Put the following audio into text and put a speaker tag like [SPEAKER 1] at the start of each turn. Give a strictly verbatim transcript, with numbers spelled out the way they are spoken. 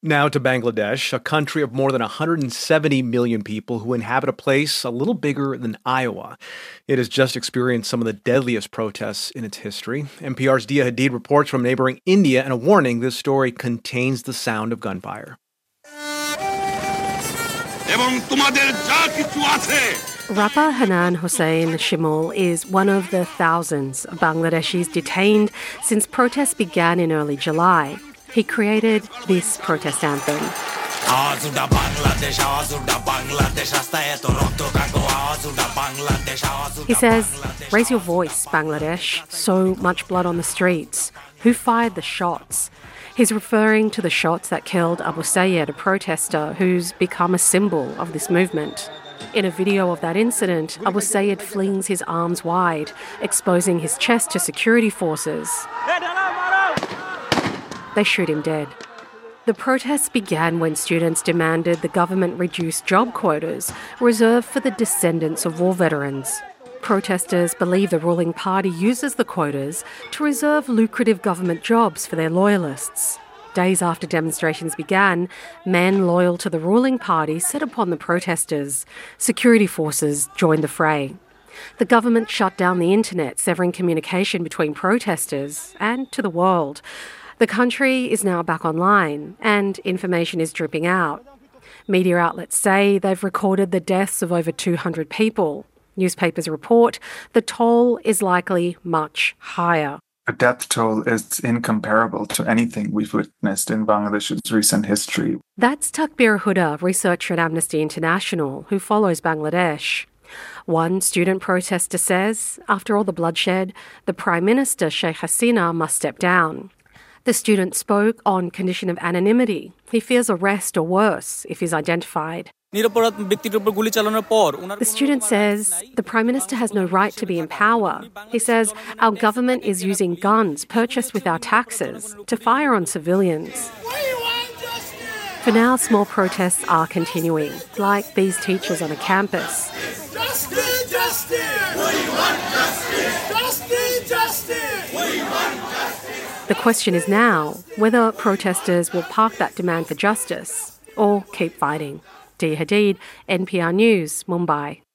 [SPEAKER 1] Now to Bangladesh, a country of more than one hundred seventy million people who inhabit a place a little bigger than Iowa. It has just experienced some of the deadliest protests in its history. N P R's Dia Hadid reports from neighboring India, and a warning, this story contains the sound of gunfire.
[SPEAKER 2] Rapper Hanan Hossain Shimul is one of the thousands of Bangladeshis detained since protests began in early July. He created this protest anthem. He says, "Raise your voice, Bangladesh. So much blood on the streets. Who fired the shots?" He's referring to the shots that killed Abu Sayed, a protester who's become a symbol of this movement. In a video of that incident, Abu Sayed flings his arms wide, exposing his chest to security forces. They shoot him dead. The protests began when students demanded the government reduce job quotas reserved for the descendants of war veterans. Protesters believe the ruling party uses the quotas to reserve lucrative government jobs for their loyalists. Days after demonstrations began, men loyal to the ruling party set upon the protesters. Security forces joined the fray. The government shut down the internet, severing communication between protesters and to the world. The country is now back online, and information is dripping out. Media outlets say they've recorded the deaths of over two hundred people. Newspapers report the toll is likely much higher.
[SPEAKER 3] The death toll is incomparable to anything we've witnessed in Bangladesh's recent history.
[SPEAKER 2] That's Takbir Huda, researcher at Amnesty International, who follows Bangladesh. One student protester says, after all the bloodshed, the Prime Minister, Sheikh Hasina, must step down. The student spoke on condition of anonymity. He fears arrest or worse if he's identified. The student says the Prime Minister has no right to be in power. He says our government is using guns purchased with our taxes to fire on civilians. For now, small protests are continuing, like these teachers on a campus.
[SPEAKER 4] Justice, justice. We want justice. Justice, justice. We want justice.
[SPEAKER 2] The question is now whether protesters will park that demand for justice or keep fighting. Dia Hadid, N P R News, Mumbai.